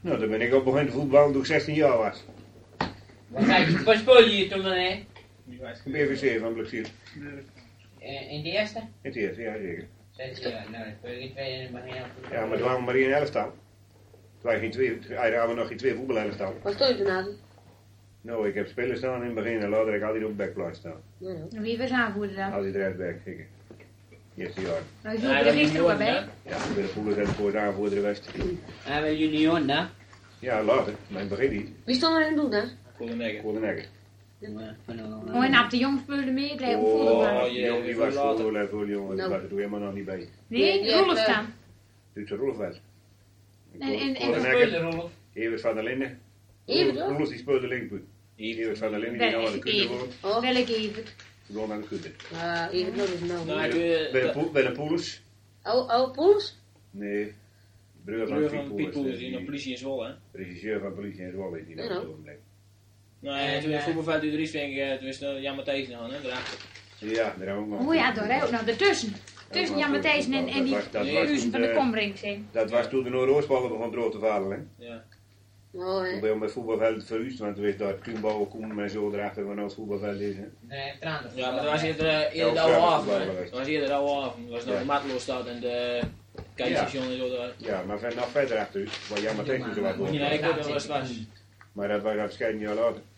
Nou, dan ben ik op begonnen te voetballen toen ik 16 jaar was. Wat speel je hier toen dan, hè? BVC van Blexil. In de eerste? In het eerste, ja zeker. 16 jaar, nou, dan speel je in tweede en dan begin je op voetbal. Ja, maar toen waren we maar in een elftal. Toen hadden we nog geen 2 voetbalelftal. Wat stond je toen aan? Nou, ik heb spelers staan in het begin en later heb ik altijd op backplaats staan. Wie was aanvoerder dan? Altijd rechtsback, zeker. Eerste jaar. Nou, je er gisteren wel bij. Ja, ik ben de voetbal en voor de aanvoerder geweest. En we junior, hè? Ja, later, maar in het begin niet. Wie stond er in doen, hè? Kolenegger. Oh, en op de jong speelde mee, kreeg hoe voelde maar. Die was voor jongen, dat was er toen helemaal nog niet bij. Nee, Rolf staan. Duitse Rolf wel. En Kolenegger, Evert van der Linden. Evert ook? Rolf die speelde linkvoet. Evert van der Linden die nou aan de kunde woont. welk even? Die woont aan de kunde. Evert ook is nou. Bij de Poelers? Oude Poels? Nee. Broer van Piet Poelers, die nog politie in Zwolle, hè? Regisseur van politie in Zwolle is die nou zo blijft. Nou, toen in voetbalveld u Dries ging, toen is Jan Matthijs nog, hè? Daarachter. Ja, daar hebben we ook nog. Oh ja, daar ook nog ertussen. Tussen Jan Matthijssen en die huizen van de Kombrink zijn. Dat was toen de Noordoostballen begon droog te vallen, hè? Ja. Oh, hè. Toen ben je met voetbalveld verhuisd, want toen is daar Kuhnbouw, Koen en zo erachter van het voetbalveld is, hè? Nee, tranen. Ja, maar dat was eerder de oude haven. Dat was eerder de oude haven. Dat was nog de Matloosstad en de Keizersstation en zo daar. Ja, maar nog verder achter, waar Jan Matthijssen zo wat woont. Ja, ik weet wel wat het was. Maar dat was waarschijnlijk niet al later.